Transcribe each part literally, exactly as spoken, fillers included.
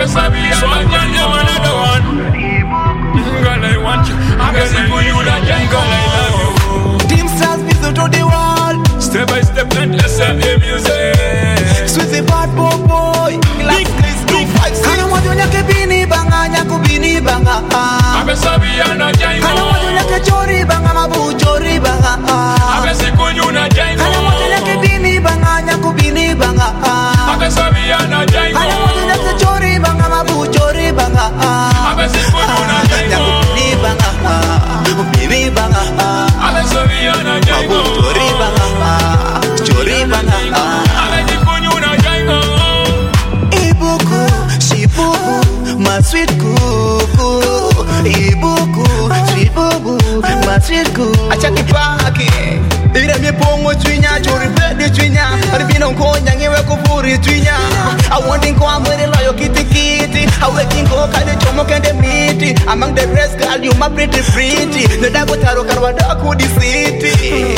So I got you another one. Girl, I want you. I guess I put you that girl, I love you. Team stars visit to the world. Step by step, and let's have the music. Sweet bad boy boy. Big, big, big five. Kana mojo nyake bini banga, nyaku bini banga. Abe sabi ana jaingo. Kana mojo nyake chori banga, mabu chori banga. Abe sikunyu na jaingo. Kana mojo nyake bini banga, nyaku bini banga. Abe sabi ana jaingo. Kana mojo nyake chori banga, mabu chori banga. Abe sikunyu na jaingo. Nyaku bini banga, bini banga. Abe sabi ana jaingo. Mabu chori banga, chori banga. Abe sikunyu na jaingo. Ibuku, shibuku, my sweet cuckoo. Ibuku, sweet bubu, my sweet cuckoo. Achaki paki, ira mi pongo twinya, chori bedi twinya. Arbino konya ngewe kufuri twinya. I want to go amore loyo kitty kitty. I waking go kade chomo kende miti. Among the rest girl you my pretty pretty. The dago taro karwa daku di city.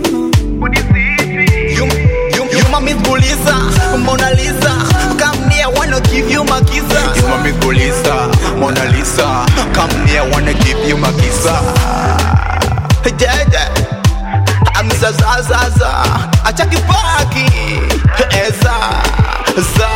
You, you, you my Miss Bulisa, Mona Lisa. Come near, wanna give you my kiss. You my Miss Bulisa, Mona Lisa. Come near, wanna give you my kiss. Jaja, I'm Zaza Zaza. Achaki Paki, Eza, Za.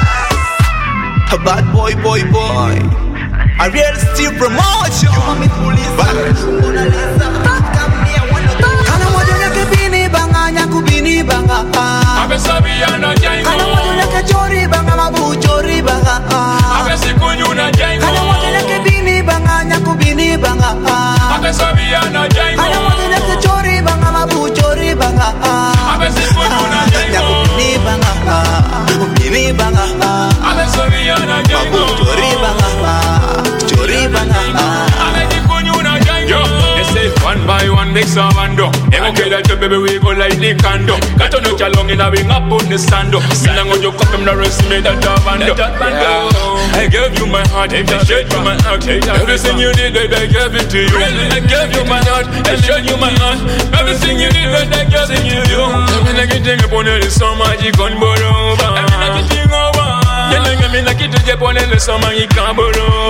Bad boy, boy, boy. I real still promotion. You my Miss Bulisa, Mona Lisa. Come near, wanna give you. Kana mojo nyake bini banga, nyaku bini banga. Abe sabi ana jaingo. Kana mojo nyake chori banga, mabu chori banga. Abe sikunyu na jaingo. Kana mojo nyake bini banga, nyaku bini banga. Abe sabi ana jaingo. Kana mojo nyake chori banga, mabu chori banga. Abe sikunyu na jaingo. Nyaku bini banga, bini banga. Abe sabi ana jaingo. Mabu chori banga, chori banga. Abe sikunyu na jaingo. They say one by one makes a bando. Okay, that your baby we go like the condo. Got to know long in a wing up on the sando. Sinang on your cup and the rest me that bando. I gave you my heart, I showed you my heart. Everything you needed, I gave it to you. I gave you my heart, I showed you my heart. Everything you needed, I gave it to you. I'm like a thing upon it, so much you can't borrow. I'm like a thing over. I'm like it to Japan, so much you can't borrow.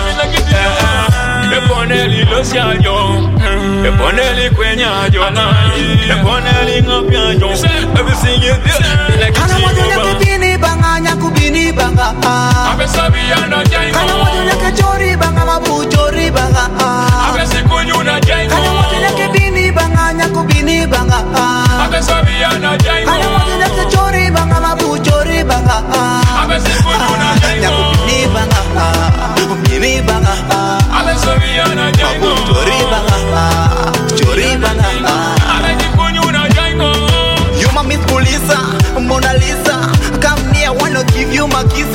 The Bonelli los yayo, the Bonelli quenya jona, the Bonelli ngopya jona. Everything you do, like Kana mojo nyake bini banga, nyaku bini banga. Abe sabi ana jaingo. Kana mojo nyake chori banga, mabu chori banga. Abe sikunyu na jaingo. Kana mojo nyake bini banga, nyaku bini banga. Abe sabi ana jaingo. Kana mojo nyake chori banga, mabu chori banga. Abe sikunyu na jaingo. Nyaku bini banga, bini banga. Abe sabi ana jaingo. Mabu chori banga, chori banga. Abe sikunyu na jaingo. You my Miss Bulisa, Mona Lisa. Come near, wanna give you my kiss.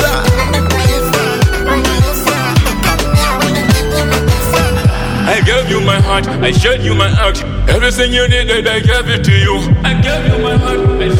I gave you my heart, I showed you my heart. Everything you needed, I gave it to you. I gave you my heart, I